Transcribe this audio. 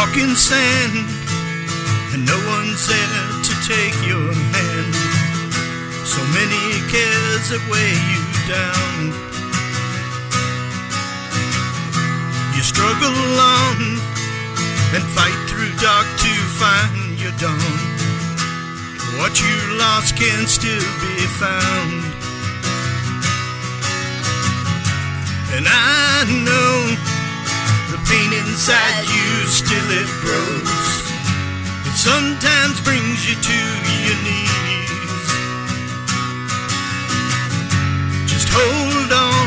walking sand, and no one's there to take your hand. So many cares that weigh you down. You struggle along and fight through dark to find your dawn. What you lost can still be found. And I know the pain inside you still it grows. It sometimes brings you to your knees. Just hold on